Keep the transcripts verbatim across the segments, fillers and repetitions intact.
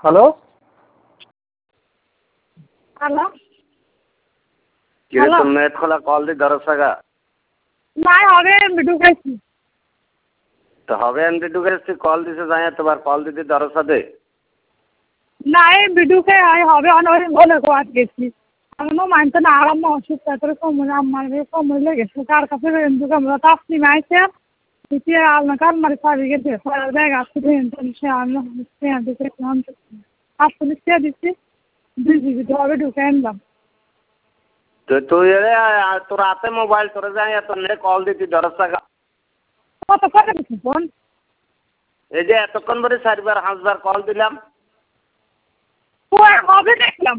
hello hello কিরে তোর net খোলা কল দি দরসাগা নাই হবে এমবি ঢুকাইছি তো হবে এমবি ঢুকাইছি কল দিছে যাই তোমার কল দিতে দরসা দে না এমবি ঢুকে হবে অনেক বলে কোয়াত গেছি আমি মানতে না আরাম অসুস্থ তোর সময় আমার সময় লেগেছে কার কাছে এমবি আমরা তাসনি মাইছে দিতে আলনা কার মারি সারি গেছে পরের ব্যাগ আসছে সে আমি সে দিতে নাম আসলে সে দিচ্ছি দুই জিবি তো হবে ঢুকে আনলাম তো তুই তোর হাতে মোবাইল তোরে যাই তোর নে কল দিতি দরসাগা কত করে দিচ্ছি ফোন এই যে এতক্ষণ ধরে চারবার পাঁচবার কল দিলাম হবে দেখলাম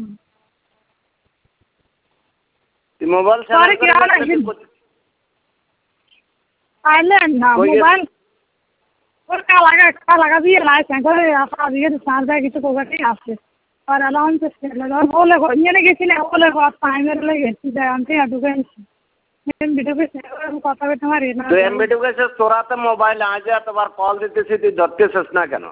তুই মোবাইল সরি কি আইলেন না মোবাইল ওর কালাগা কালাগা দিয়ে লাইছেন করে আসা দিয়ে সার ব্যাগ কিছু কোগাটি আসছে আর অ্যালাউন্স ছিল বলে নিয়ে গেছিলে বলে টাইমের লেগেছি যাই আমি ঢুকে এমবি ঢুকেছে কথা বলতে পারি না তুই এমবি ঢুকেছিস তোর হাতে মোবাইল আজ এতবার কল দিতেছি তুই ধরতেছিস না কেন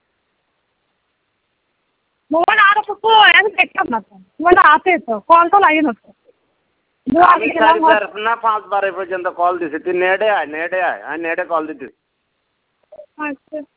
মোবাইল আরো তো আমি দেখলাম না তো মোবাইল আছে তো কল তো লাগে না তো আমি চারবার না পাঁচবার পর্যন্ত কল দিছি তুই নেটে আয় নেটে আয় আমি নেটে কল দিতেছি আচ্ছা